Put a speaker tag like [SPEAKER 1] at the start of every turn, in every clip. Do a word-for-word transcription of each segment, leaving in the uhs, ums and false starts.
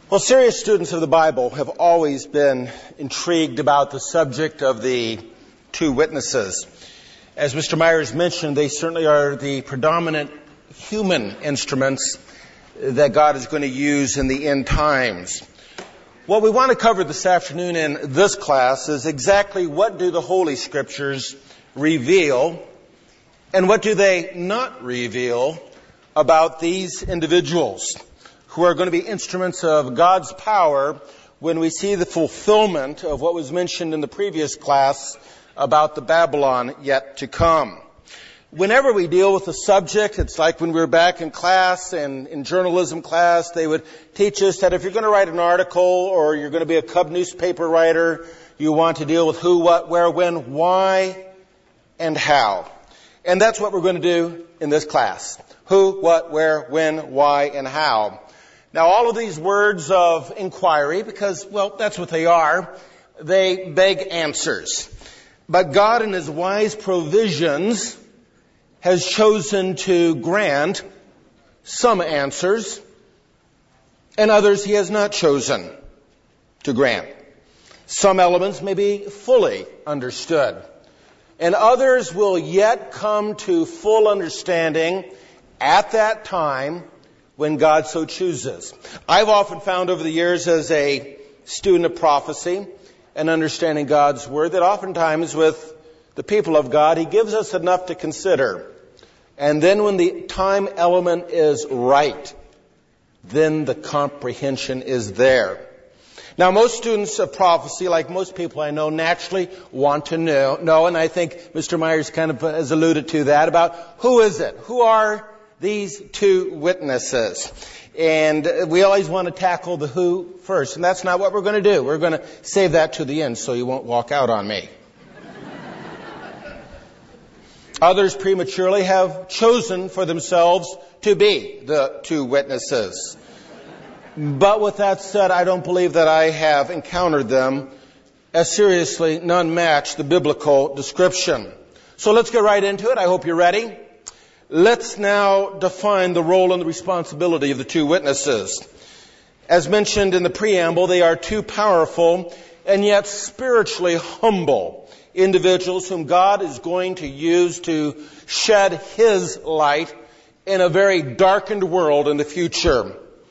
[SPEAKER 1] Well, serious students of the Bible have always been intrigued about the subject of the two witnesses. As Mister Myers mentioned, they certainly are the predominant human instruments that God is going to use in the end times. What we want to cover this afternoon in this class is exactly what do the Holy Scriptures reveal and what do they not reveal about these individuals who are going to be instruments of God's power when we see the fulfillment of what was mentioned in the previous class about the Babylon yet to come. Whenever we deal with a subject, it's like when we were back in class and in journalism class, they would teach us that if you're going to write an article or you're going to be a Cub newspaper writer, you want to deal with who, what, where, when, why, and how. And that's what we're going to do in this class. Who, what, where, when, why, and how. Now, all of these words of inquiry, because, well, that's what they are, they beg answers. But God, in His wise provisions, has chosen to grant some answers, and others He has not chosen to grant. Some elements may be fully understood, and others will yet come to full understanding at that time when God so chooses. I've often found over the years as a student of prophecy and understanding God's Word that oftentimes with the people of God, He gives us enough to consider. And then when the time element is right, then the comprehension is there. Now, most students of prophecy, like most people I know, naturally want to know, know and I think Mister Myers kind of has alluded to that, about who is it? Who are these two witnesses? And we always want to tackle the who first, and that's not what we're going to do. We're going to save that to the end so you won't walk out on me. Others prematurely have chosen for themselves to be the two witnesses. But with that said, I don't believe that I have encountered them as seriously none match the biblical description. So let's get right into it. I hope you're ready. Let's now define the role and the responsibility of the two witnesses. As mentioned in the preamble, they are two powerful and yet spiritually humble individuals whom God is going to use to shed His light in a very darkened world in the future.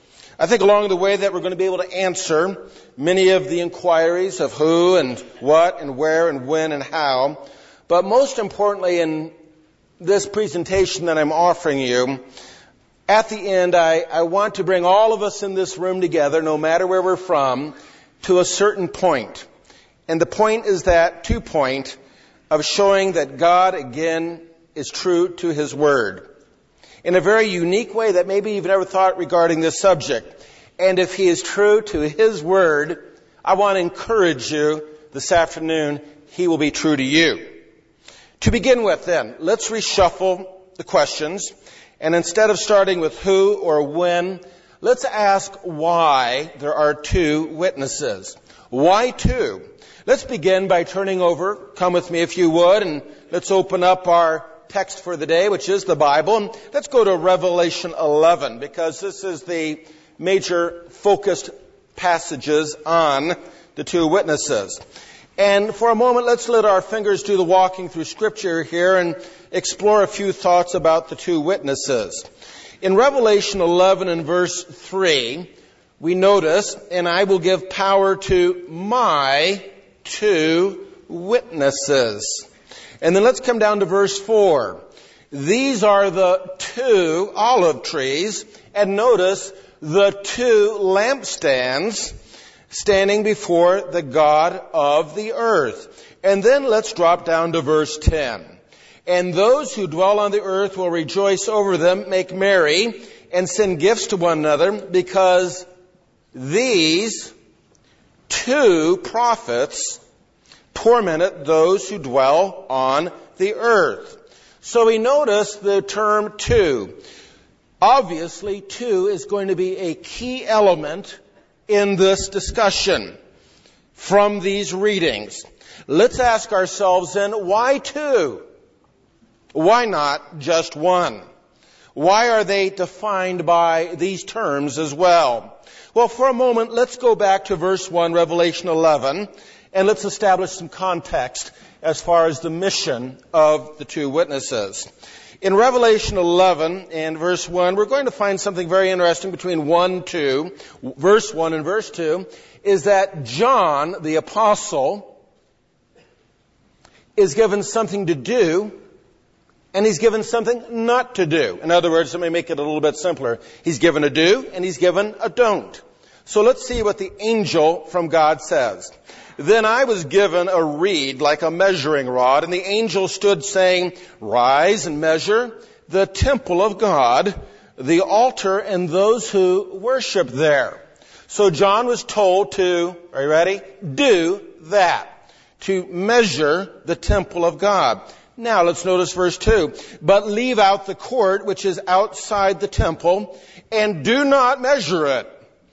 [SPEAKER 1] I think along the way that we're going to be able to answer many of the inquiries of who and what and where and when and how. But most importantly, in this presentation that I'm offering you, at the end, I, I want to bring all of us in this room together, no matter where we're from, to a certain point. And the point is that two point of showing that God, again, is true to His Word in a very unique way that maybe you've never thought regarding this subject. And if He is true to His Word, I want to encourage you this afternoon, He will be true to you. To begin with, then, let's reshuffle the questions. And instead of starting with who or when, let's ask why there are two witnesses. Why two? Let's begin by turning over, come with me if you would, and let's open up our text for the day, which is the Bible. And let's go to Revelation eleven, because this is the major focused passages on the two witnesses. And for a moment, let's let our fingers do the walking through Scripture here and explore a few thoughts about the two witnesses. In Revelation eleven and verse three, we notice, and I will give power to my two witnesses. And then let's come down to verse four. These are the two olive trees, and notice the two lampstands standing before the God of the earth. And then let's drop down to verse ten. And those who dwell on the earth will rejoice over them, make merry, and send gifts to one another, because these two prophets tormented those who dwell on the earth. So we notice the term two. Obviously, two is going to be a key element in this discussion from these readings. Let's ask ourselves then, why two? Why not just one? Why are they defined by these terms as well? Well, for a moment, let's go back to verse one, Revelation eleven, and let's establish some context as far as the mission of the two witnesses. In Revelation eleven and verse one, we're going to find something very interesting between one, two, verse one and verse two, is that John, the apostle, is given something to do, and he's given something not to do. In other words, let me make it a little bit simpler. He's given a do, and he's given a don't. So let's see what the angel from God says. Then I was given a reed like a measuring rod, and the angel stood saying, rise and measure the temple of God, the altar, and those who worship there. So John was told to, are you ready? Do that. To measure the temple of God. Now let's notice verse two. But leave out the court which is outside the temple, and do not measure it.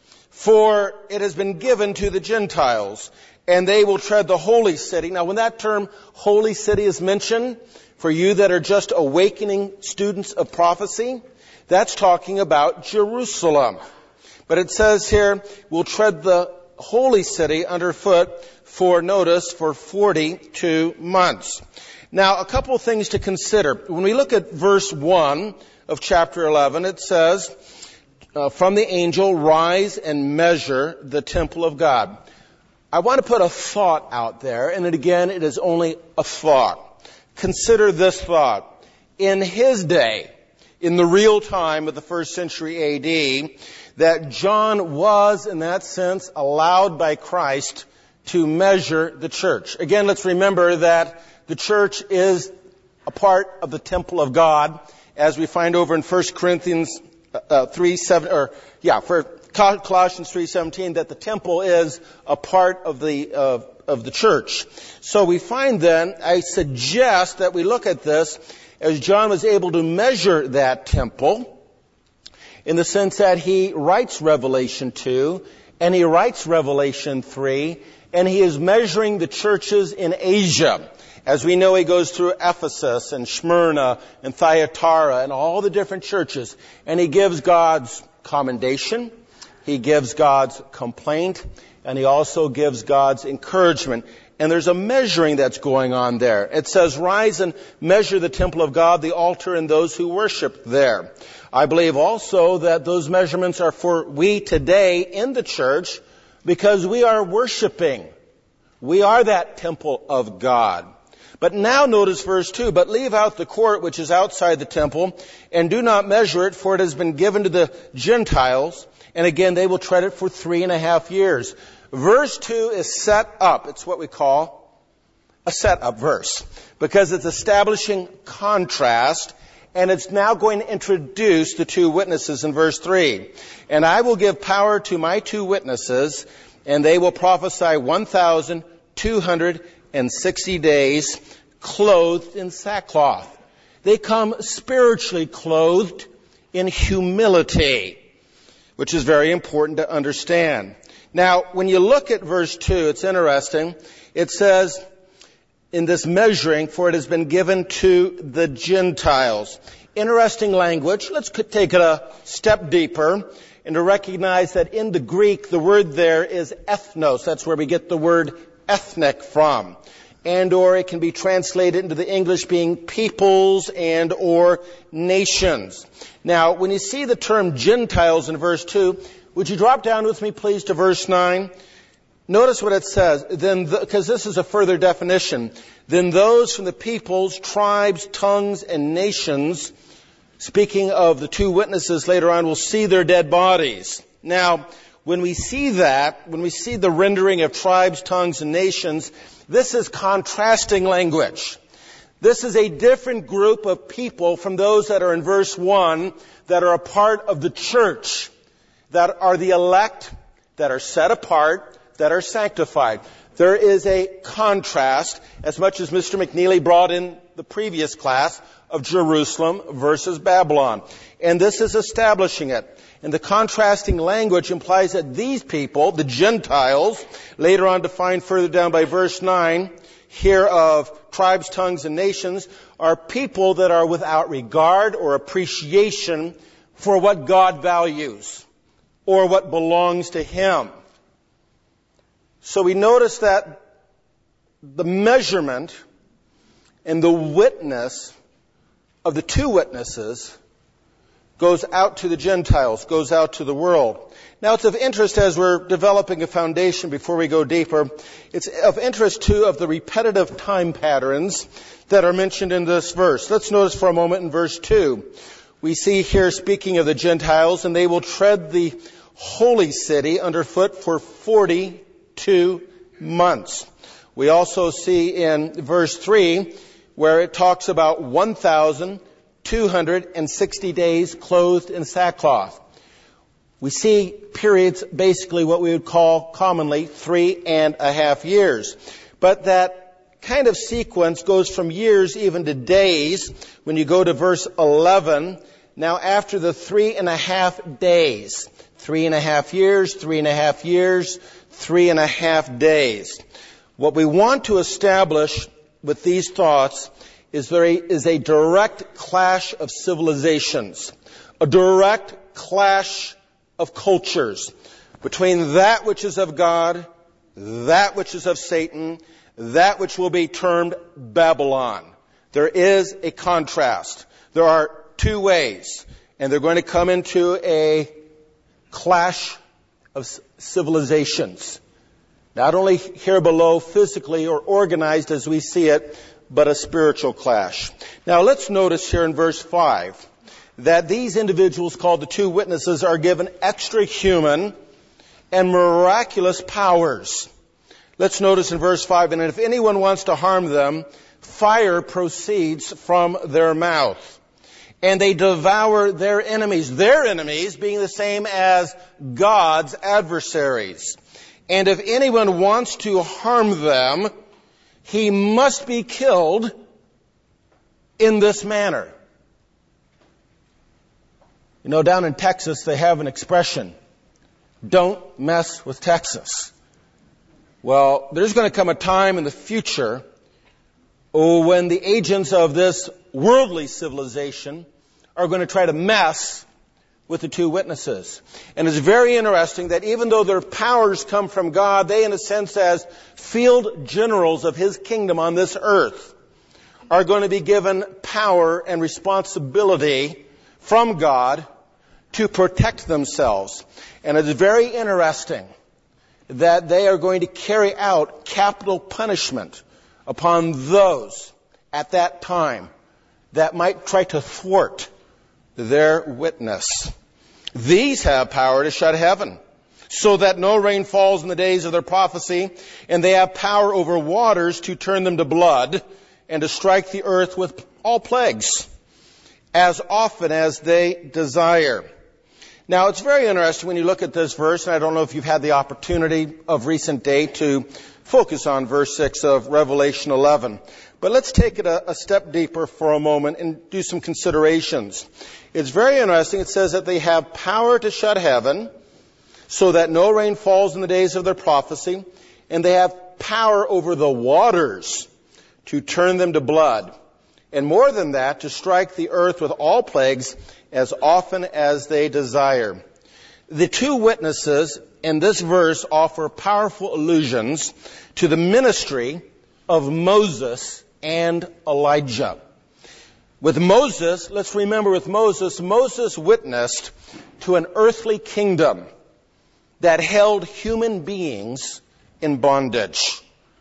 [SPEAKER 1] For it has been given to the Gentiles, and they will tread the holy city. Now, when that term holy city is mentioned, for you that are just awakening students of prophecy, that's talking about Jerusalem. But it says here, we'll tread the holy city underfoot for, notice, for forty-two months. Now, a couple of things to consider. When we look at verse one of chapter eleven, it says, Uh, from the angel, rise and measure the temple of God. I want to put a thought out there, and again, it is only a thought. Consider this thought. In his day, in the real time of the first century A D, that John was, in that sense, allowed by Christ to measure the church. Again, let's remember that the church is a part of the temple of God, as we find over in First Corinthians Uh, three seven or yeah for Colossians three seventeen, that the temple is a part of the of of the church. So we find then, I suggest that we look at this as John was able to measure that temple, in the sense that he writes Revelation two and he writes Revelation three, and he is measuring the churches in Asia. As we know, he goes through Ephesus and Smyrna and Thyatira and all the different churches. And he gives God's commendation, he gives God's complaint, and he also gives God's encouragement. And there's a measuring that's going on there. It says, rise and measure the temple of God, the altar, and those who worship there. I believe also that those measurements are for we today in the church, because we are worshiping. We are that temple of God. But now notice verse two, but leave out the court which is outside the temple, and do not measure it, for it has been given to the Gentiles, and again they will tread it for three and a half years. Verse two is set up. It's what we call a set-up verse, because it's establishing contrast, and it's now going to introduce the two witnesses in verse three. And I will give power to my two witnesses, and they will prophesy one thousand two hundred and sixty days, clothed in sackcloth. They come spiritually clothed in humility, which is very important to understand. Now, when you look at verse two, it's interesting. It says, in this measuring, for it has been given to the Gentiles. Interesting language. Let's take it a step deeper and to recognize that in the Greek, the word there is ethnos. That's where we get the word ethnic from. And or it can be translated into the English being peoples and or nations. Now, when you see the term Gentiles in verse two, would you drop down with me, please, to verse nine? Notice what it says. Then, because this is a further definition. Then those from the peoples, tribes, tongues, and nations, speaking of the two witnesses later on, will see their dead bodies. Now, when we see that, when we see the rendering of tribes, tongues, and nations, this is contrasting language. This is a different group of people from those that are in verse one, that are a part of the church, that are the elect, that are set apart, that are sanctified. There is a contrast, as much as Mister McNeely brought in the previous class, of Jerusalem versus Babylon. And this is establishing it. And the contrasting language implies that these people, the Gentiles, later on defined further down by verse nine, here of tribes, tongues, and nations, are people that are without regard or appreciation for what God values or what belongs to Him. So we notice that the measurement and the witness of the two witnesses goes out to the Gentiles, goes out to the world. Now it's of interest as we're developing a foundation before we go deeper, it's of interest too of the repetitive time patterns that are mentioned in this verse. Let's notice for a moment in verse two. We see here speaking of the Gentiles, and they will tread the holy city underfoot for forty-two months. We also see in verse three where it talks about one thousand two hundred sixty days clothed in sackcloth. We see periods, basically what we would call commonly three and a half years. But that kind of sequence goes from years even to days. When you go to verse eleven, now after the three and a half days, three and a half years, three and a half years, three and a half days. What we want to establish with these thoughts is there is a direct clash of civilizations, a direct clash of cultures between that which is of God, that which is of Satan, that which will be termed Babylon. There is a contrast. There are two ways, and they're going to come into a clash of civilizations. Not only here below physically or organized as we see it, but a spiritual clash. Now let's notice here in verse five that these individuals called the two witnesses are given extra human and miraculous powers. Let's notice in verse five, and if anyone wants to harm them, fire proceeds from their mouth. And they devour their enemies, their enemies being the same as God's adversaries. And if anyone wants to harm them, he must be killed in this manner. You know, down in Texas, they have an expression, don't mess with Texas. Well, there's going to come a time in the future oh, when the agents of this worldly civilization are going to try to mess with the two witnesses. And it's very interesting that even though their powers come from God, they, in a sense, as field generals of His kingdom on this earth, are going to be given power and responsibility from God to protect themselves. And it's very interesting that they are going to carry out capital punishment upon those at that time that might try to thwart their witness. These have power to shut heaven, so that no rain falls in the days of their prophecy, and they have power over waters to turn them to blood, and to strike the earth with all plagues, as often as they desire. Now, it's very interesting when you look at this verse, and I don't know if you've had the opportunity of recent day to focus on verse six of Revelation eleven. But let's take it a, a step deeper for a moment and do some considerations. It's very interesting. It says that they have power to shut heaven so that no rain falls in the days of their prophecy, and they have power over the waters to turn them to blood. And more than that, to strike the earth with all plagues as often as they desire. The two witnesses in this verse offer powerful allusions to the ministry of Moses and Elijah. With Moses, let's remember with Moses, Moses witnessed to an earthly kingdom that held human beings in bondage.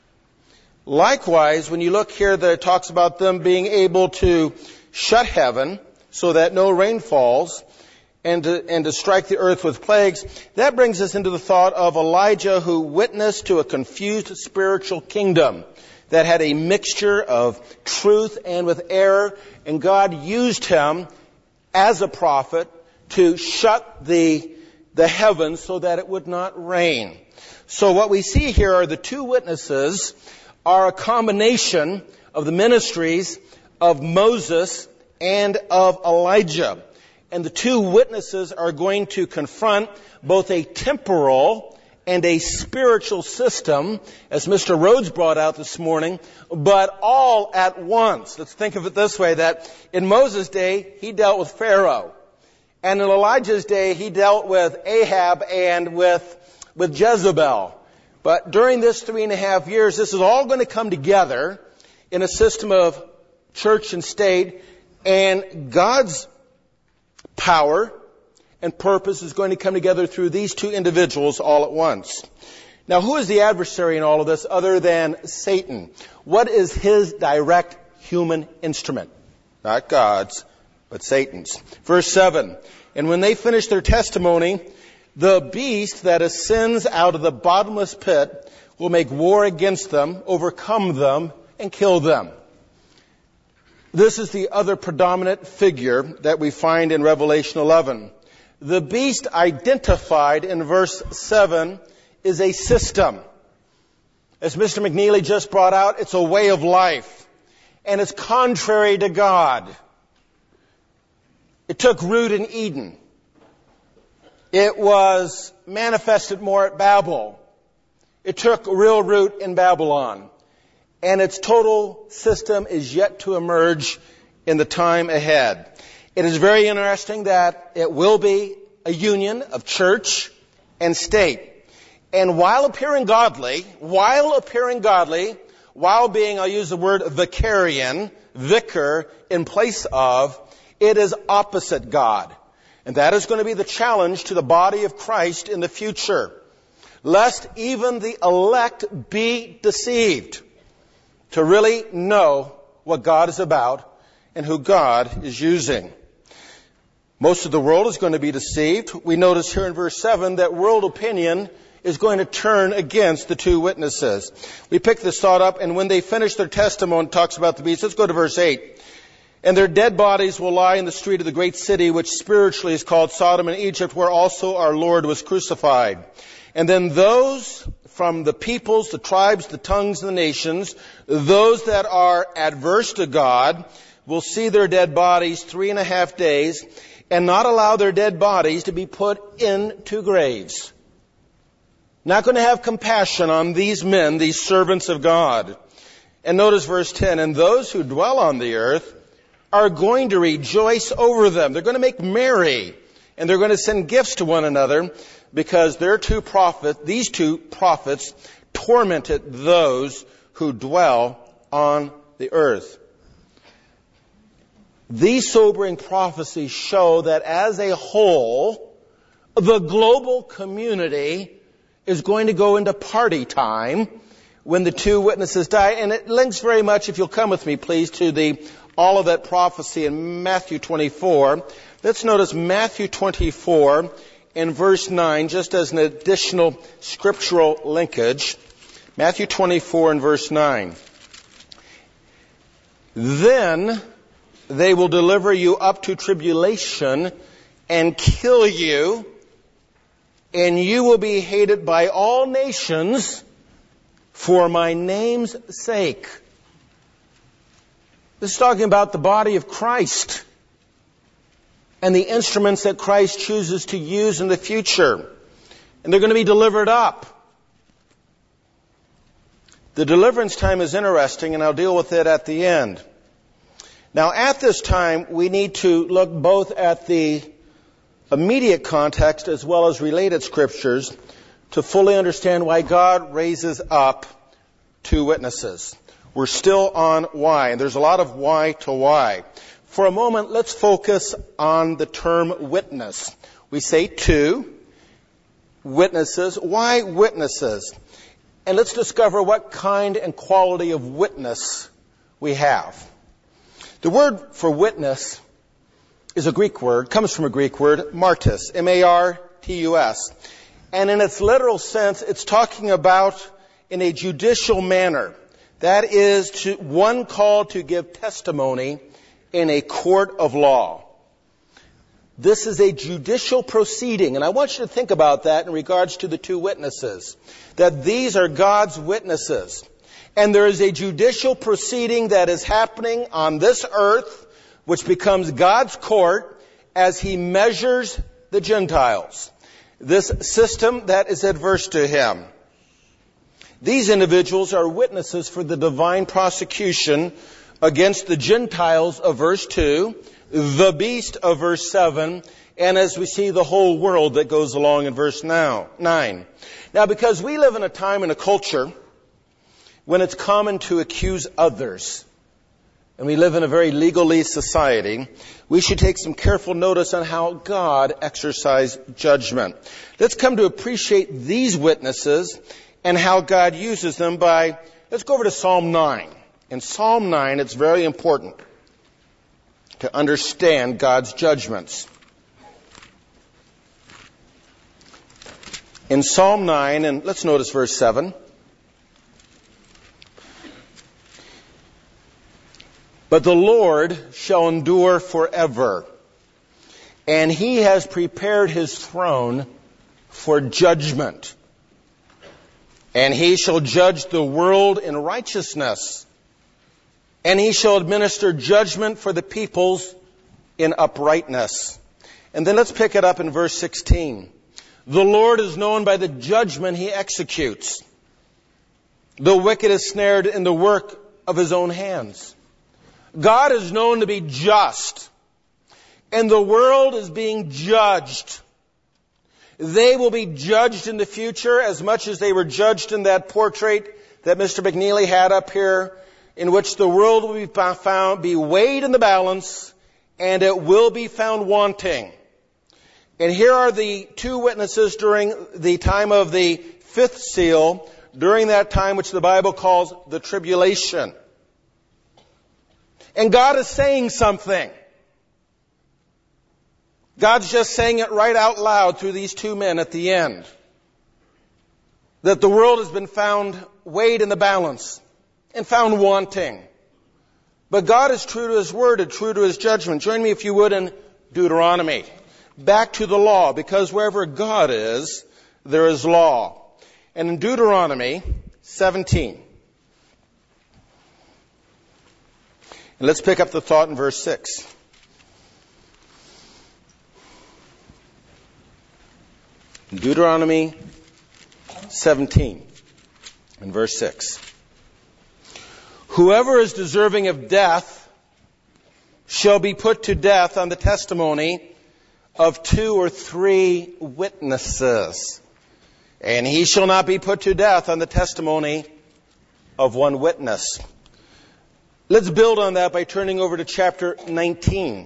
[SPEAKER 1] Likewise, when you look here that it talks about them being able to shut heaven so that no rain falls and to, and to strike the earth with plagues, that brings us into the thought of Elijah, who witnessed to a confused spiritual kingdom that had a mixture of truth and with error, and God used him as a prophet to shut the, the heavens so that it would not rain. So what we see here are the two witnesses are a combination of the ministries of Moses and of Elijah. And the two witnesses are going to confront both a temporal and a spiritual system, as Mister Rhodes brought out this morning, but all at once. Let's think of it this way, that in Moses' day, he dealt with Pharaoh. And in Elijah's day, he dealt with Ahab and with, with Jezebel. But during this three and a half years, this is all going to come together in a system of church and state, and God's power and purpose is going to come together through these two individuals all at once. Now, who is the adversary in all of this other than Satan? What is his direct human instrument? Not God's, but Satan's. Verse seven, and when they finish their testimony, the beast that ascends out of the bottomless pit will make war against them, overcome them, and kill them. This is the other predominant figure that we find in Revelation eleven. The beast identified in verse seven is a system. As Mister McNeely just brought out, it's a way of life. And it's contrary to God. It took root in Eden. It was manifested more at Babel. It took real root in Babylon. And its total system is yet to emerge in the time ahead. It is very interesting that it will be a union of church and state. And while appearing godly, while appearing godly, while being, I'll use the word vicarian, vicar, in place of, it is opposite God. And that is going to be the challenge to the body of Christ in the future. Lest even the elect be deceived. To really know what God is about and who God is using. Most of the world is going to be deceived. We notice here in verse seven that world opinion is going to turn against the two witnesses. We pick this thought up, and when they finish their testimony, it talks about the beast. Let's go to verse eight. And their dead bodies will lie in the street of the great city, which spiritually is called Sodom and Egypt, where also our Lord was crucified. And then those from the peoples, the tribes, the tongues, and the nations, those that are adverse to God, will see their dead bodies three and a half days, and not allow their dead bodies to be put into graves. Not going to have compassion on these men, these servants of God. And notice verse ten, and those who dwell on the earth are going to rejoice over them. They're going to make merry, and they're going to send gifts to one another, because their two prophets, these two prophets, tormented those who dwell on the earth. These sobering prophecies show that as a whole, the global community is going to go into party time when the two witnesses die. And it links very much, if you'll come with me, please, to the Olivet prophecy in Matthew twenty-four. Let's notice Matthew twenty-four in verse nine, just as an additional scriptural linkage. Matthew twenty-four and verse nine. Then they will deliver you up to tribulation and kill you, and you will be hated by all nations for my name's sake. This is talking about the body of Christ and the instruments that Christ chooses to use in the future. And they're going to be delivered up. The deliverance time is interesting, and I'll deal with it at the end. Now, at this time, we need to look both at the immediate context as well as related scriptures to fully understand why God raises up two witnesses. We're still on why, and there's a lot of why to why. For a moment, let's focus on the term witness. We say two witnesses. Why witnesses? And let's discover what kind and quality of witness we have. The word for witness is a Greek word, comes from a Greek word, martus, M A R T U S. And in its literal sense, it's talking about in a judicial manner. That is, to one called to give testimony in a court of law. This is a judicial proceeding, and I want you to think about that in regards to the two witnesses. That these are God's witnesses. And there is a judicial proceeding that is happening on this earth, which becomes God's court as He measures the Gentiles. this system that is adverse to him. These individuals are witnesses for the divine prosecution against the Gentiles of verse two, the beast of verse seven, and as we see, the whole world that goes along in verse nine. Now, because we live in a time and a culture when it's common to accuse others, and we live in a very legalese society, we should take some careful notice on how God exercised judgment. Let's come to appreciate these witnesses and how God uses them by, let's go over to Psalm nine. In Psalm nine, it's very important to understand God's judgments. In Psalm nine, and let's notice verse seven. But the Lord shall endure forever, and he has prepared his throne for judgment. And he shall judge the world in righteousness, and he shall administer judgment for the peoples in uprightness. And then let's pick it up in verse sixteen. The Lord is known by the judgment he executes. The wicked is snared in the work of his own hands. God is known to be just, and the world is being judged. They will be judged in the future as much as they were judged in that portrait that Mister McNeely had up here, in which the world will be found, be weighed in the balance, and it will be found wanting. And here are the two witnesses during the time of the fifth seal, during that time which the Bible calls the tribulation. And God is saying something. God's just saying it right out loud through these two men at the end. That the world has been found weighed in the balance and found wanting. But God is true to his word and true to his judgment. Join me, if you would, in Deuteronomy. Back to the law, because wherever God is, there is law. And in Deuteronomy seventeen, and let's pick up the thought in verse six. In Deuteronomy seventeen, and verse six. Whoever is deserving of death shall be put to death on the testimony of two or three witnesses. And he shall not be put to death on the testimony of one witness. Let's build on that by turning over to chapter nineteen.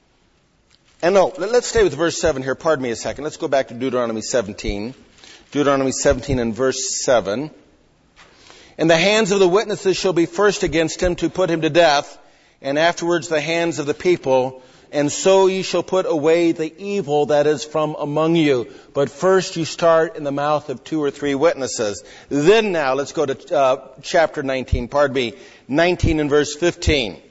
[SPEAKER 1] And no, let's stay with verse seven here. Pardon me a second. Let's go back to Deuteronomy seventeen. Deuteronomy seventeen and verse seven. And the hands of the witnesses shall be first against him to put him to death, and afterwards the hands of the people. And so you shall put away the evil that is from among you. But first you start in the mouth of two or three witnesses. Then now, let's go to uh, chapter nineteen. Pardon me. nineteen and verse fifteen.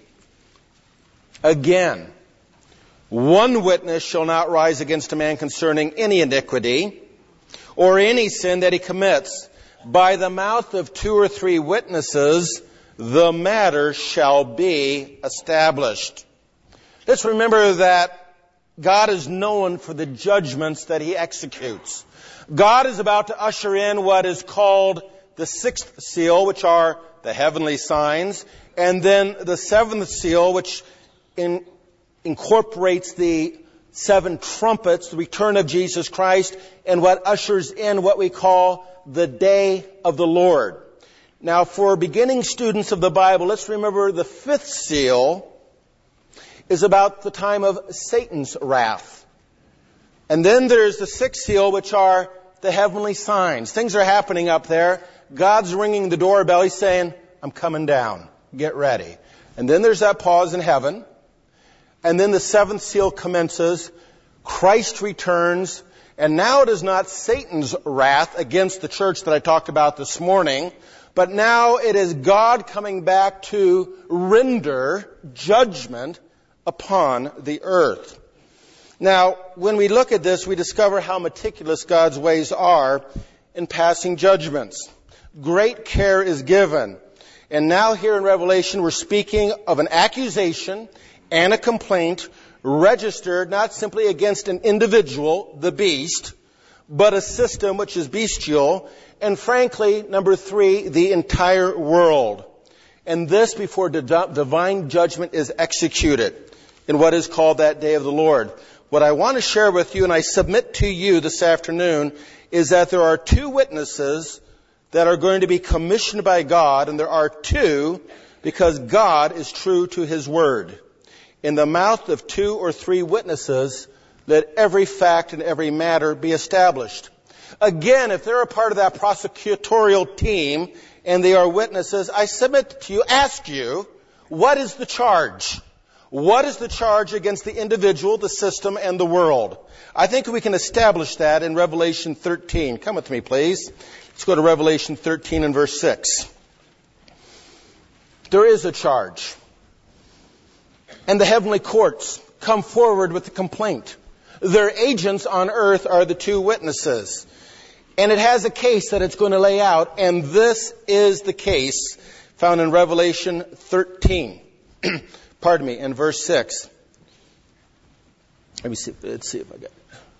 [SPEAKER 1] Again, one witness shall not rise against a man concerning any iniquity or any sin that he commits. By the mouth of two or three witnesses, the matter shall be established. Let's remember that God is known for the judgments that he executes. God is about to usher in what is called the sixth seal, which are the heavenly signs, and then the seventh seal, which in, incorporates the seven trumpets, the return of Jesus Christ, and what ushers in what we call the day of the Lord. Now, for beginning students of the Bible, let's remember the fifth seal is about the time of Satan's wrath. And then there's the sixth seal, which are the heavenly signs. Things are happening up there. God's ringing the doorbell. He's saying, I'm coming down. Get ready. And then there's that pause in heaven. And then the seventh seal commences. Christ returns. And now it is not Satan's wrath against the church that I talked about this morning, but now it is God coming back to render judgment upon the earth. Now, when we look at this, we discover how meticulous God's ways are in passing judgments. Great care is given. And now here in Revelation, we're speaking of an accusation and a complaint registered not simply against an individual, the beast, but a system which is bestial. And frankly, number three, the entire world. And this before divine judgment is executed in what is called that day of the Lord. What I want to share with you, and I submit to you this afternoon, is that there are two witnesses that are going to be commissioned by God, and there are two because God is true to His word. In the mouth of two or three witnesses, let every fact and every matter be established. Again, if they're a part of that prosecutorial team and they are witnesses, I submit to you, ask you, what is the charge? What is the charge against the individual, the system, and the world? I think we can establish that in Revelation thirteen. Come with me, please. Let's go to Revelation thirteen and verse six. There is a charge. And the heavenly courts come forward with a complaint. Their agents on earth are the two witnesses. And it has a case that it's going to lay out, and this is the case found in Revelation thirteen. Pardon me, in verse six. Let me see, let's see if I got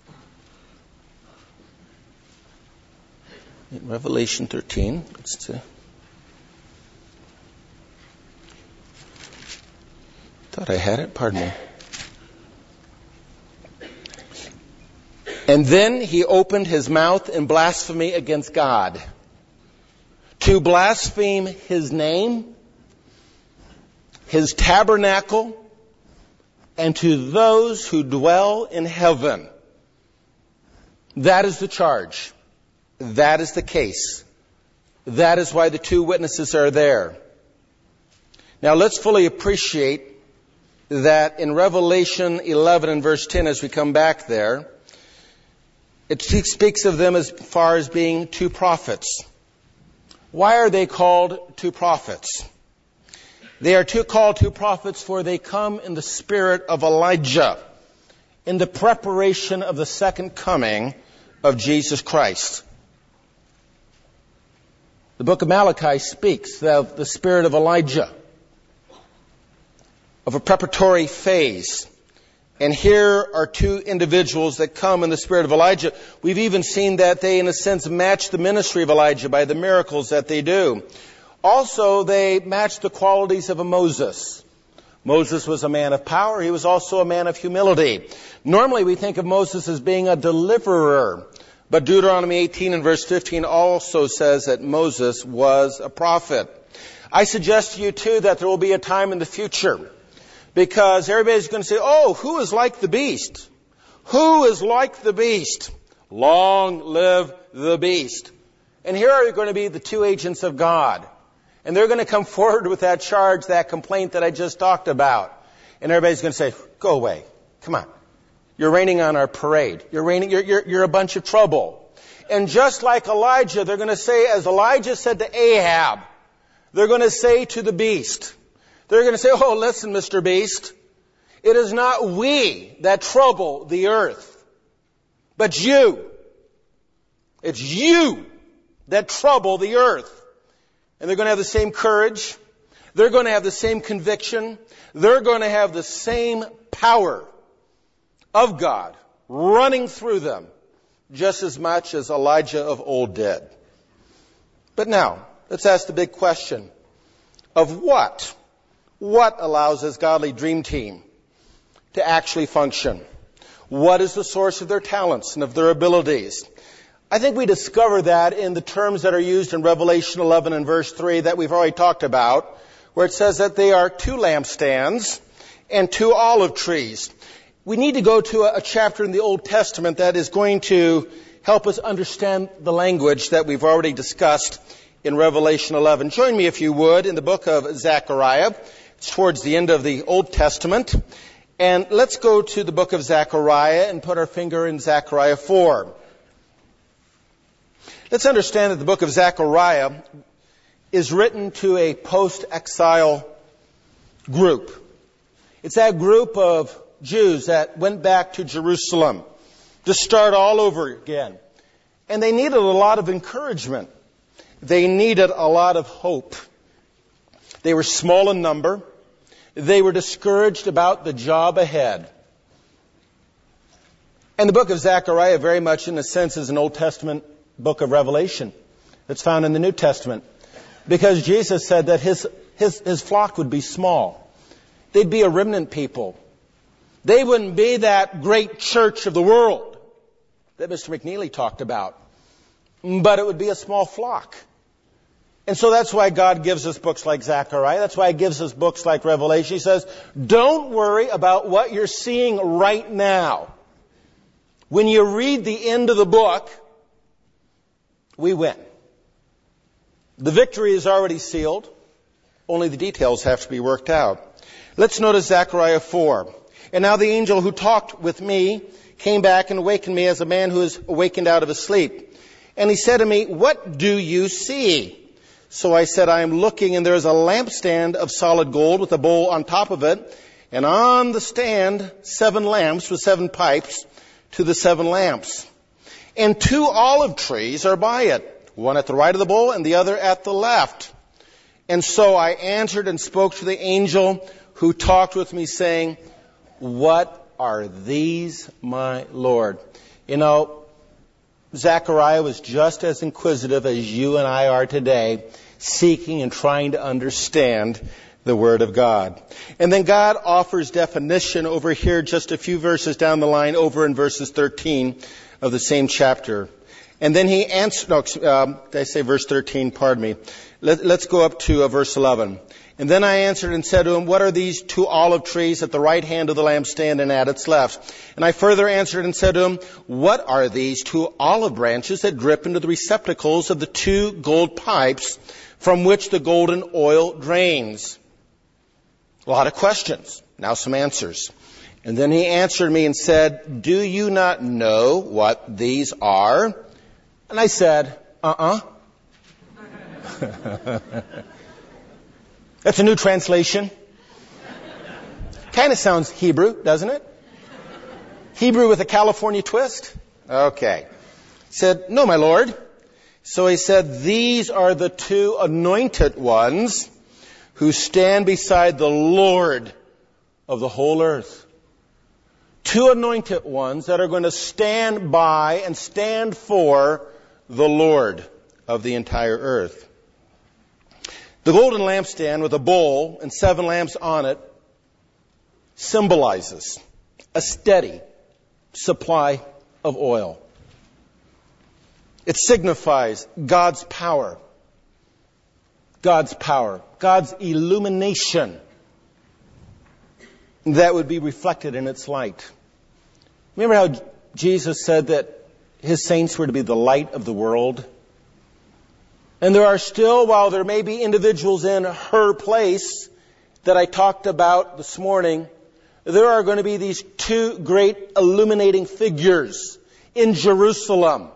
[SPEAKER 1] it. In Revelation thirteen, let's see. Thought I had it, pardon me. And then he opened his mouth in blasphemy against God, to blaspheme His name, His tabernacle, and to those who dwell in heaven. That is the charge. That is the case. That is why the two witnesses are there. Now let's fully appreciate that in Revelation eleven and verse ten, as we come back there, it speaks of them as far as being two prophets. Why are they called two prophets? They are two called two prophets, for they come in the spirit of Elijah, in the preparation of the second coming of Jesus Christ. The book of Malachi speaks of the spirit of Elijah, of a preparatory phase. And here are two individuals that come in the spirit of Elijah. We've even seen that they, in a sense, match the ministry of Elijah by the miracles that they do. Also, they match the qualities of a Moses. Moses was a man of power. He was also a man of humility. Normally, we think of Moses as being a deliverer. But Deuteronomy eighteen and verse fifteen also says that Moses was a prophet. I suggest to you, too, that there will be a time in the future, because everybody's going to say, oh, who is like the beast? Who is like the beast? Long live the beast. And here are going to be the two agents of God. And they're going to come forward with that charge, that complaint that I just talked about. And everybody's going to say, go away. Come on. You're raining on our parade. You're raining, you're, you're, you're a bunch of trouble. And just like Elijah, they're going to say, as Elijah said to Ahab, they're going to say to the beast, they're going to say, oh, listen, Mister Beast, it is not we that trouble the earth, but you. It's you that trouble the earth. And they're going to have the same courage. They're going to have the same conviction. They're going to have the same power of God running through them just as much as Elijah of old did. But now, let's ask the big question of what? What allows this godly dream team to actually function? What is the source of their talents and of their abilities? I think we discover that in the terms that are used in Revelation eleven and verse three that we've already talked about, where it says that they are two lampstands and two olive trees. We need to go to a, a chapter in the Old Testament that is going to help us understand the language that we've already discussed in Revelation eleven. Join me, if you would, in the book of Zechariah. It's towards the end of the Old Testament. And let's go to the book of Zechariah and put our finger in Zechariah four. Let's understand that the book of Zechariah is written to a post-exile group. It's that group of Jews that went back to Jerusalem to start all over again. And they needed a lot of encouragement. They needed a lot of hope. They were small in number. They were discouraged about the job ahead. And the book of Zechariah very much in a sense is an Old Testament book of Revelation that's found in the New Testament. Because Jesus said that his, his, his flock would be small. They'd be a remnant people. They wouldn't be that great church of the world that Mister McNeely talked about. But it would be a small flock. And so that's why God gives us books like Zechariah. That's why He gives us books like Revelation. He says, don't worry about what you're seeing right now. When you read the end of the book, we win. The victory is already sealed. Only the details have to be worked out. Let's notice Zechariah four. And now the angel who talked with me came back and awakened me as a man who is awakened out of his sleep. And he said to me, what do you see? So I said, I am looking, and there is a lampstand of solid gold with a bowl on top of it. And on the stand, seven lamps with seven pipes to the seven lamps. And two olive trees are by it, one at the right of the bowl and the other at the left. And so I answered and spoke to the angel who talked with me, saying, what are these, my Lord? You know, Zechariah was just as inquisitive as you and I are today, seeking and trying to understand the Word of God. And then God offers definition over here just a few verses down the line, over in verses thirteen of the same chapter. And then he answered, no, um, did I say verse thirteen? Pardon me. Let, let's go up to uh, verse eleven. And then I answered and said to him, what are these two olive trees at the right hand of the lampstand and at its left? And I further answered and said to him, what are these two olive branches that drip into the receptacles of the two gold pipes from which the golden oil drains? A lot of questions. Now some answers. And then he answered me and said, do you not know what these are? And I said, uh-uh. That's a new translation. Kind of sounds Hebrew, doesn't it? Hebrew with a California twist? Okay. He said, no, my Lord. So he said, these are the two anointed ones who stand beside the Lord of the whole earth. Two anointed ones that are going to stand by and stand for the Lord of the entire earth. The golden lampstand with a bowl and seven lamps on it symbolizes a steady supply of oil. It signifies God's power. God's power. God's illumination that would be reflected in its light. Remember how Jesus said that His saints were to be the light of the world? And there are still, while there may be individuals in her place that I talked about this morning, there are going to be these two great illuminating figures in Jerusalem.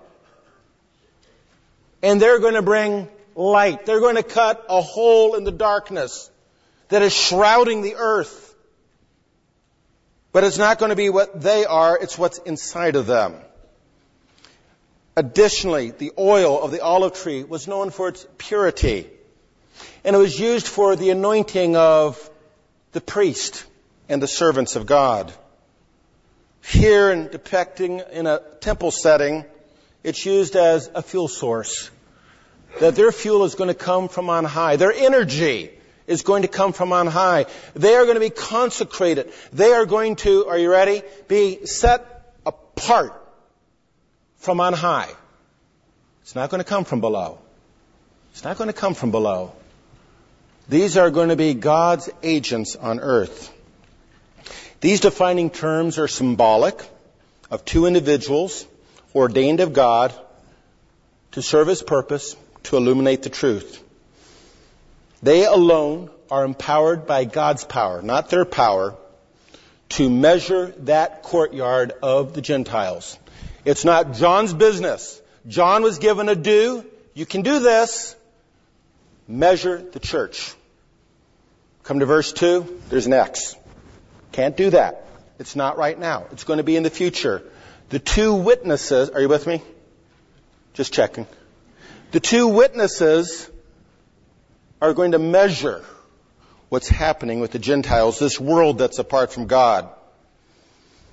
[SPEAKER 1] And they're going to bring light. They're going to cut a hole in the darkness that is shrouding the earth. But it's not going to be what they are, it's what's inside of them. Additionally, the oil of the olive tree was known for its purity. And it was used for the anointing of the priest and the servants of God. Here, in depicting in a temple setting, it's used as a fuel source. That their fuel is going to come from on high. Their energy is going to come from on high. They are going to be consecrated. They are going to, are you ready? Be set apart from on high. It's not going to come from below. It's not going to come from below. These are going to be God's agents on earth. These defining terms are symbolic of two individuals ordained of God to serve His purpose, to illuminate the truth. They alone are empowered by God's power, not their power, to measure that courtyard of the Gentiles. It's not John's business. John was given a do. You can do this. Measure the church. Come to verse two. There's an X. Can't do that. It's not right now. It's going to be in the future. The two witnesses, are you with me? Just checking. The two witnesses are going to measure what's happening with the Gentiles, this world that's apart from God.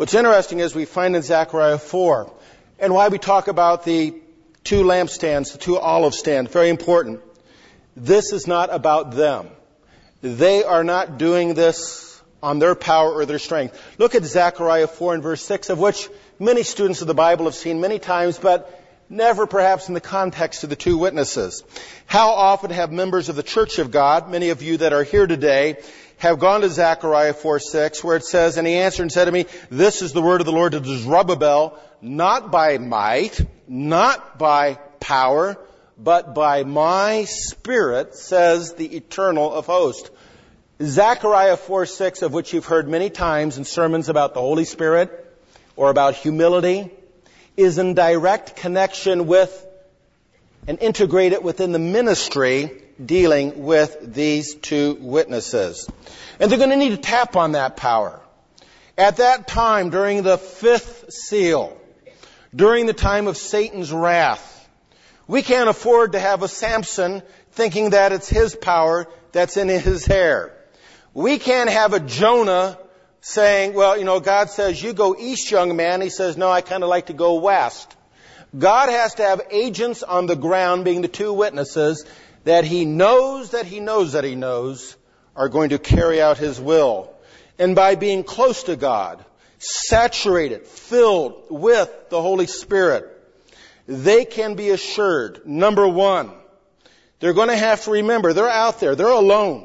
[SPEAKER 1] What's interesting is we find in Zechariah four, and why we talk about the two lampstands, the two olive stands, very important. This is not about them. They are not doing this on their power or their strength. Look at Zechariah four and verse six, of which many students of the Bible have seen many times, but never perhaps in the context of the two witnesses. How often have members of the Church of God, many of you that are here today, have gone to Zechariah four six, where it says, "And he answered and said to me, This is the word of the Lord to Zerubbabel, not by might, not by power, but by my Spirit, says the Eternal of hosts." Zechariah four six, of which you've heard many times in sermons about the Holy Spirit or about humility, is in direct connection with and integrated within the ministry dealing with these two witnesses. And they're going to need to tap on that power. At that time, during the fifth seal, during the time of Satan's wrath, we can't afford to have a Samson thinking that it's his power that's in his hair. We can't have a Jonah saying, well, you know, God says, you go east, young man. He says, no, I kind of like to go west. God has to have agents on the ground, being the two witnesses, that he knows that he knows that he knows are going to carry out his will. And by being close to God, saturated, filled with the Holy Spirit, they can be assured, number one, they're going to have to remember, they're out there, they're alone.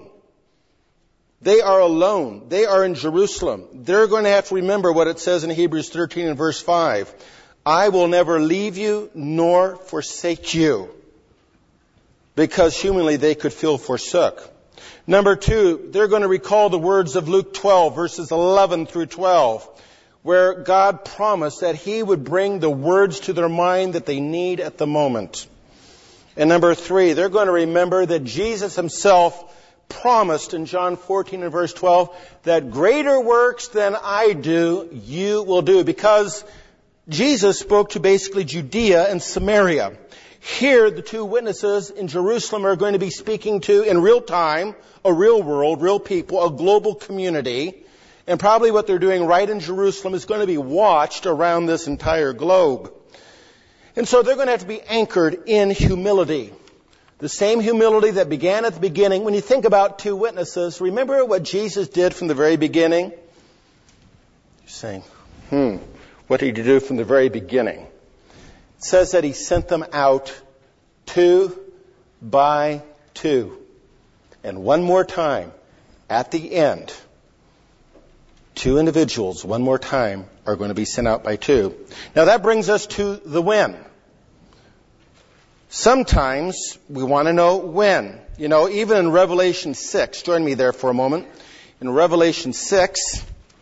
[SPEAKER 1] They are alone. They are in Jerusalem. They're going to have to remember what it says in Hebrews thirteen and verse five. I will never leave you nor forsake you. Because humanly they could feel forsook. Number two, they're going to recall the words of Luke twelve, verses eleven through twelve, where God promised that he would bring the words to their mind that they need at the moment. And number three, they're going to remember that Jesus himself promised in John fourteen and verse twelve that greater works than I do, you will do. Because Jesus spoke to basically Judea and Samaria. Here, the two witnesses in Jerusalem are going to be speaking to, in real time, a real world, real people, a global community. And probably what they're doing right in Jerusalem is going to be watched around this entire globe. And so they're going to have to be anchored in humility. The same humility that began at the beginning. When you think about two witnesses, remember what Jesus did from the very beginning? You're saying, hmm, what did he do from the very beginning? It says that he sent them out two by two. And one more time, at the end, two individuals, one more time, are going to be sent out by two. Now that brings us to the when. Sometimes we want to know when. You know, even in Revelation six, join me there for a moment. In Revelation six,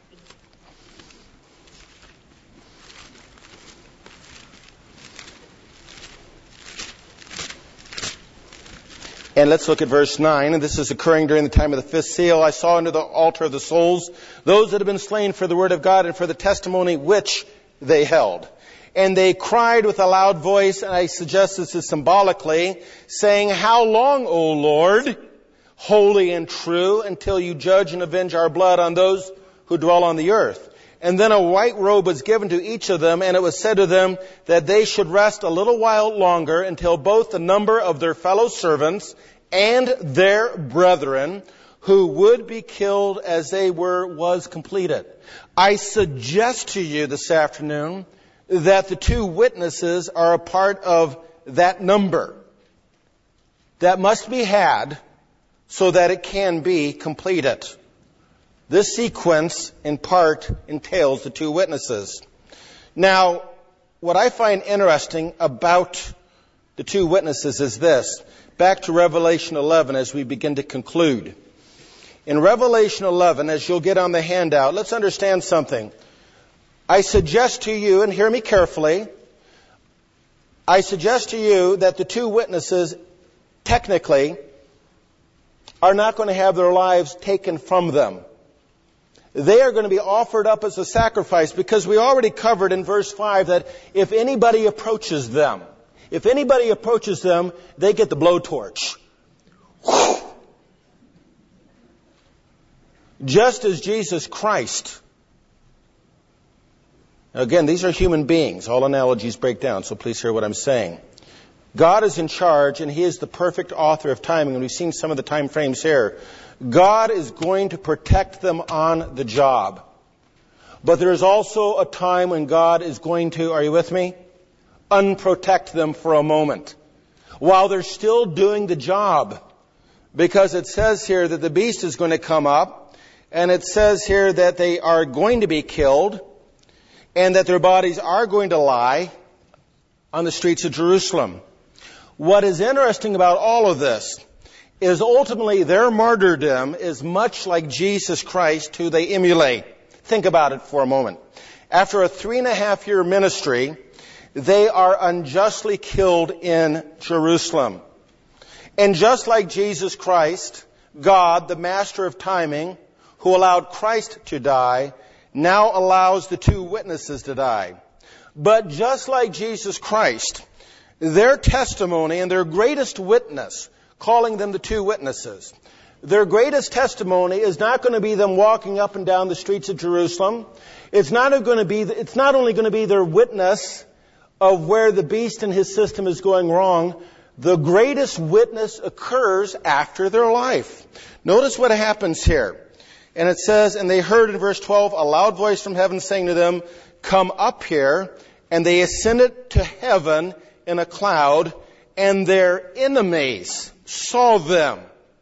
[SPEAKER 1] and let's look at verse nine. And this is occurring during the time of the fifth seal. I saw under the altar of the souls those that had been slain for the word of God and for the testimony which they held. And they cried with a loud voice, and I suggest this is symbolically, saying, How long, O Lord, holy and true, until you judge and avenge our blood on those who dwell on the earth? And then a white robe was given to each of them, and it was said to them that they should rest a little while longer until both the number of their fellow servants and their brethren who would be killed as they were was completed. I suggest to you this afternoon that the two witnesses are a part of that number that must be had so that it can be completed. This sequence, in part, entails the two witnesses. Now, what I find interesting about the two witnesses is this. Back to Revelation eleven as we begin to conclude. In Revelation eleven, as you'll get on the handout, let's understand something. I suggest to you, and hear me carefully, I suggest to you that the two witnesses, technically, are not going to have their lives taken from them. They are going to be offered up as a sacrifice, because we already covered in verse five that if anybody approaches them, if anybody approaches them, they get the blowtorch. Whew. Just as Jesus Christ Again, these are human beings. All analogies break down, so please hear what I'm saying. God is in charge, and He is the perfect author of timing, and we've seen some of the time frames here. God is going to protect them on the job. But there is also a time when God is going to, are you with me? Unprotect them for a moment while they're still doing the job. Because it says here that the beast is going to come up, and it says here that they are going to be killed, and that their bodies are going to lie on the streets of Jerusalem. What is interesting about all of this is ultimately their martyrdom is much like Jesus Christ, who they emulate. Think about it for a moment. After a three and a half year ministry, they are unjustly killed in Jerusalem. And just like Jesus Christ, God, the master of timing, who allowed Christ to die, now allows the two witnesses to die. But just like Jesus Christ, their testimony and their greatest witness, calling them the two witnesses, their greatest testimony is not going to be them walking up and down the streets of Jerusalem. It's not going to be, it's not only going to be their witness of where the beast and his system is going wrong. The greatest witness occurs after their life. Notice what happens here. And it says, and they heard in verse twelve a loud voice from heaven saying to them, come up here. And they ascended to heaven in a cloud, and their enemies saw them.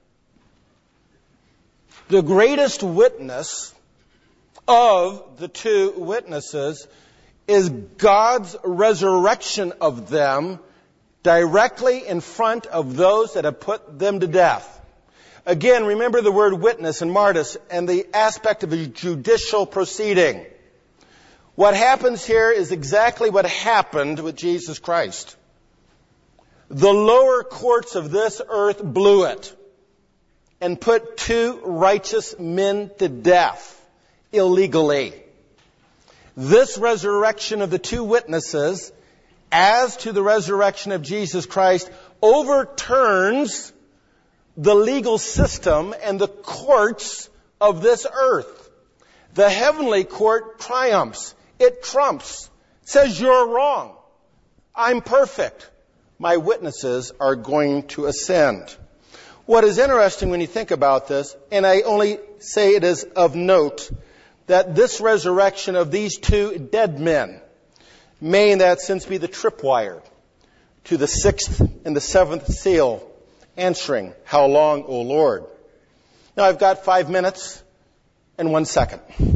[SPEAKER 1] The greatest witness of the two witnesses is God's resurrection of them directly in front of those that have put them to death. Again, remember the word witness and martyrs and the aspect of a judicial proceeding. What happens here is exactly what happened with Jesus Christ. The lower courts of this earth blew it and put two righteous men to death illegally. This resurrection of the two witnesses, as to the resurrection of Jesus Christ, overturns the legal system and the courts of this earth. The heavenly court triumphs. It trumps. It says, you're wrong. I'm perfect. My witnesses are going to ascend. What is interesting when you think about this, and I only say it is of note, that this resurrection of these two dead men may in that sense be the tripwire to the sixth and the seventh seal, answering, how long, O Lord? Now I've got five minutes and one second.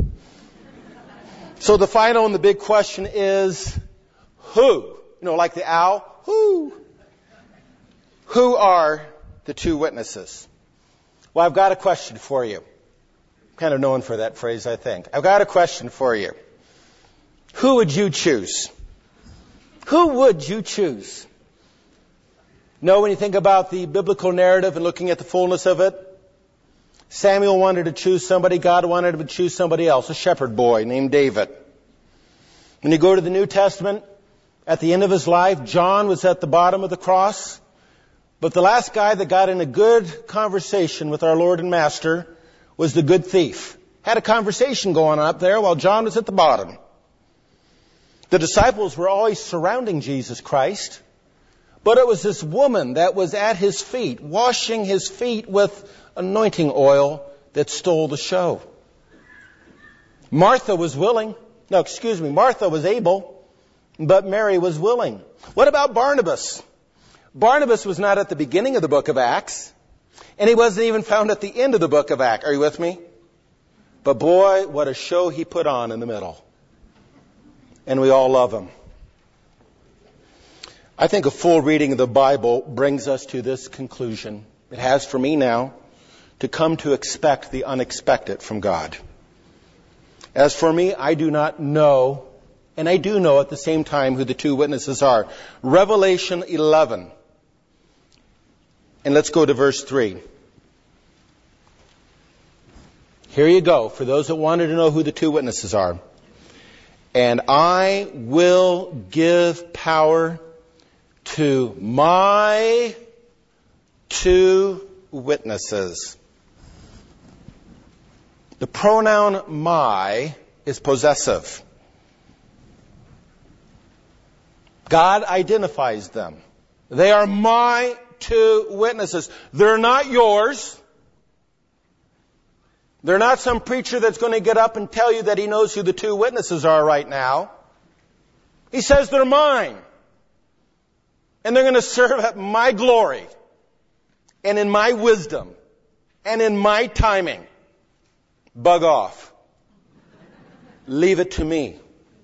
[SPEAKER 1] So the final and the big question is, who? You know, like the owl, who? Who are the two witnesses? Well, I've got a question for you. I'm kind of known for that phrase, I think. I've got a question for you. Who would you choose? Who would you choose? No, when you think about the biblical narrative and looking at the fullness of it, Samuel wanted to choose somebody, God wanted him to choose somebody else, a shepherd boy named David. When you go to the New Testament, at the end of his life, John was at the bottom of the cross, but the last guy that got in a good conversation with our Lord and Master was the good thief. Had a conversation going on up there while John was at the bottom. The disciples were always surrounding Jesus Christ, but it was this woman that was at his feet, washing his feet with anointing oil that stole the show. Martha was willing. No, excuse me. Martha was able, but Mary was willing. What about Barnabas? Barnabas was not at the beginning of the book of Acts, and he wasn't even found at the end of the book of Acts. Are you with me? But boy, what a show he put on in the middle. And we all love him. I think a full reading of the Bible brings us to this conclusion. It has for me now to come to expect the unexpected from God. As for me, I do not know, and I do know at the same time who the two witnesses are. Revelation eleven. And let's go to verse three. Here you go, for those that wanted to know who the two witnesses are. And I will give power to my two witnesses. The pronoun my is possessive. God identifies them. They are my two witnesses. They're not yours. They're not some preacher that's going to get up and tell you that he knows who the two witnesses are right now. He says they're mine. And they're going to serve at my glory and in my wisdom and in my timing. Bug off. Leave it to me.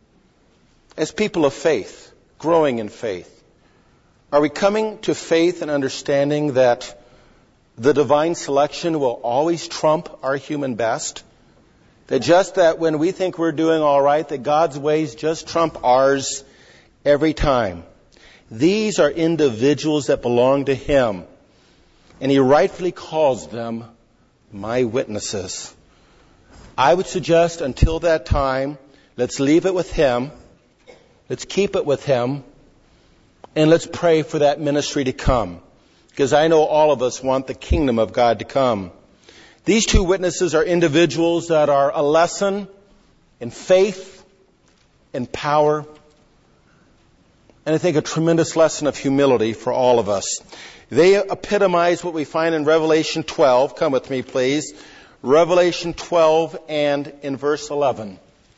[SPEAKER 1] As people of faith, growing in faith, are we coming to faith and understanding that the divine selection will always trump our human best? That just that when we think we're doing all right, that God's ways just trump ours every time. These are individuals that belong to Him. And He rightfully calls them my witnesses. I would suggest until that time, let's leave it with Him. Let's keep it with Him. And let's pray for that ministry to come. Because I know all of us want the kingdom of God to come. These two witnesses are individuals that are a lesson in faith, in power, and I think a tremendous lesson of humility for all of us. They epitomize what we find in Revelation twelve. Come with me, please. Revelation twelve and in verse eleven.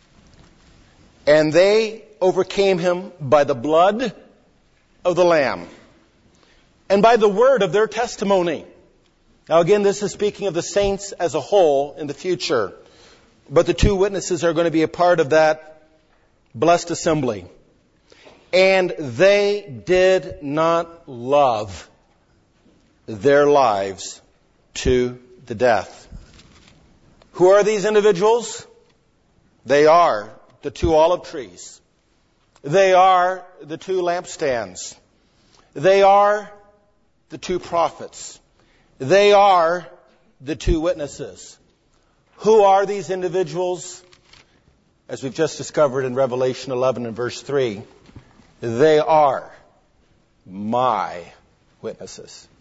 [SPEAKER 1] And they overcame him by the blood of the Lamb and by the word of their testimony. Now again, this is speaking of the saints as a whole in the future. But the two witnesses are going to be a part of that blessed assembly. And they did not love their lives to the death. Who are these individuals? They are the two olive trees. They are the two lampstands. They are the two prophets. They are the two witnesses. Who are these individuals? As we've just discovered in Revelation eleven and verse three, they are my witnesses.